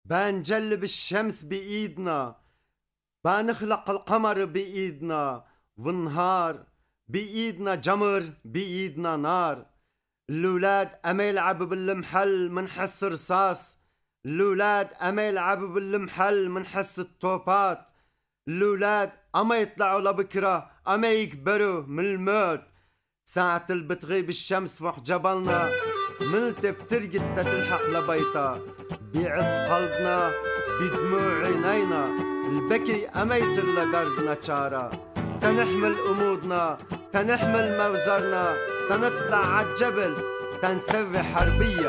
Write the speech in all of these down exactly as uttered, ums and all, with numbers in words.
بنجلب الشمس بإيدنا، بنخلق القمر بإيدنا، والنهار بإيدنا جمر بإيدنا نار. الولاد أما يلعبوا بالمحل منحس رصاص، الولاد أما يلعبوا بالمحل منحس الطوبات، الولاد أما يطلعوا لبكرة أما يكبروا من الموت. ساعة اللي بتغيب الشمس فوق جبلنا ملت بترقد تتلحق لبيتا، بيعز قلبنا بدموع عينينا، البكي أما يصير لقربنا شارة. تنحمل أمودنا تنحمل موزرنا، تنطلع عالجبل تنسوي حربية.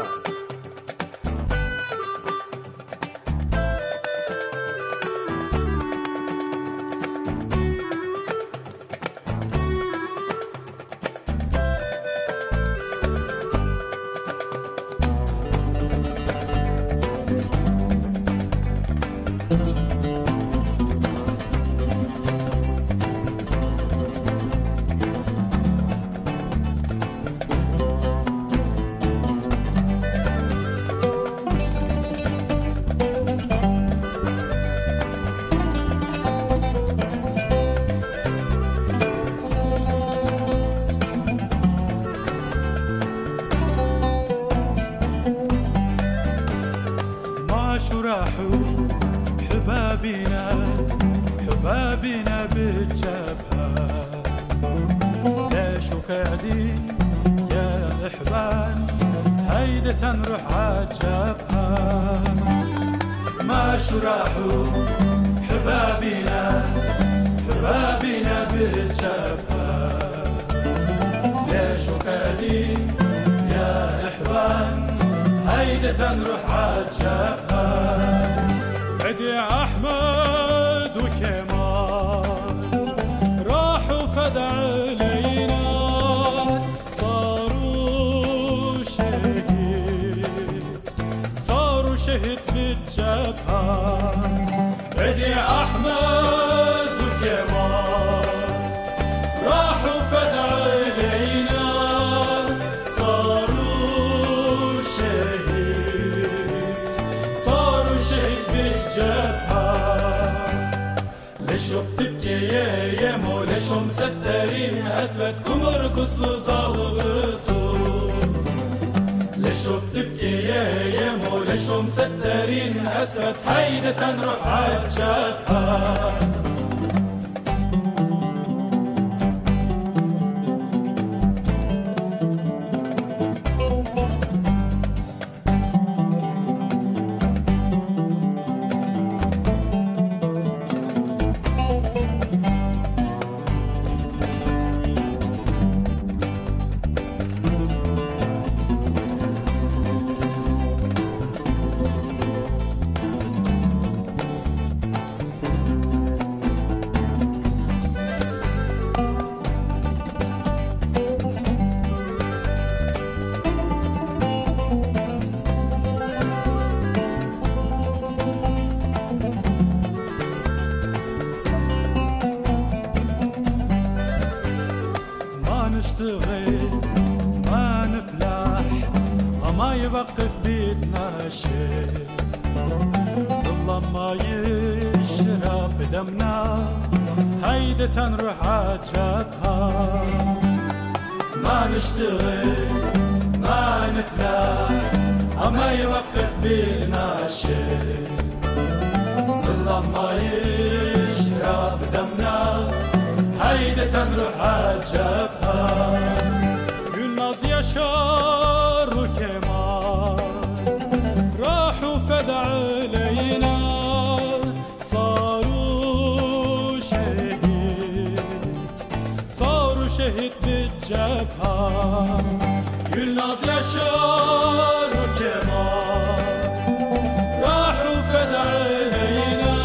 راحوا حبابنا حبابنا بالجبهة، ليش قاعدين يا إحبان هيدا تنروح عالجبهة. ما شو راحوا حبابنا حبابنا بالجبهة، ليش قاعدين يا إحبان هيدا تنروح عالجبهة. عد يا أحمد وكمال راحوا فدع علينا، صاروا شهيد صاروا شهيد بالجبهة. عد يا أحمد وكمال راحوا فدع علينا، صاروا شهيد صاروا شهيد بالجبهة. ليشو بتبكي يا يمو ليشو مسترين أسودكم ارقصوا زلغطوا. ليشو بتبكي يا يمو ليشو مسترين أسود هيدا تنروح عالجبهة. نشتغل ما نفلح وما يوقف بيدنا شيء، ظلم ما يشرب دمنا هيدا تنروح عالجبهة. ما نشتغل ما نفلح وما يوقف بيدنا شيء، ظلم ما يشرب دمنا هيدا تنروح عالجبهة. يناز يشار وكمال راحوا فدع علينا، صاروا شهيد صاروا شهيد بالجبهة. يناز يشار وكمال راحوا فدع علينا،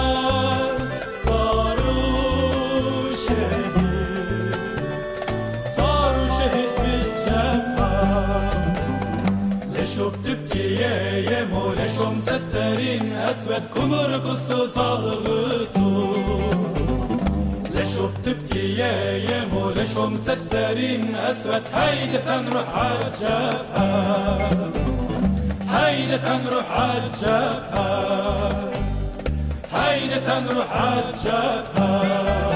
صاروا شهيد صاروا شهيد بالجبهة. ليشو بتبكي يا يمو ليشو مسترين أسودكم ارقصوا زلغطوا. ليشو بتبكي يا يمو ليشو مسترين أسود هيدا تنروح عالجبهة. هيدا تنروح عالجبهة. هينة نروح عالجبهة